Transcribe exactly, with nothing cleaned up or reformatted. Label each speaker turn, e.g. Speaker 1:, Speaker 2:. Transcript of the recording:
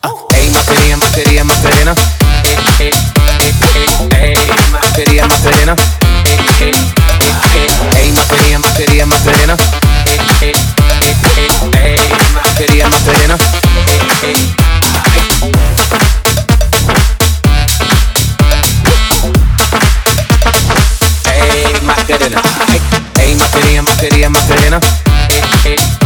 Speaker 1: Ey, Macarena, Macarena, Macarena. Ey, ey, ey, ey, Macarena, Macarena. Ey, ey, ey, ey, Macarena, Macarena, Macarena. Ey, ey, ey, ey, Macarena, Macarena. Ey, ey. Ey, Macarena, ey, Macarena, Macarena, Macarena. Ey, ey.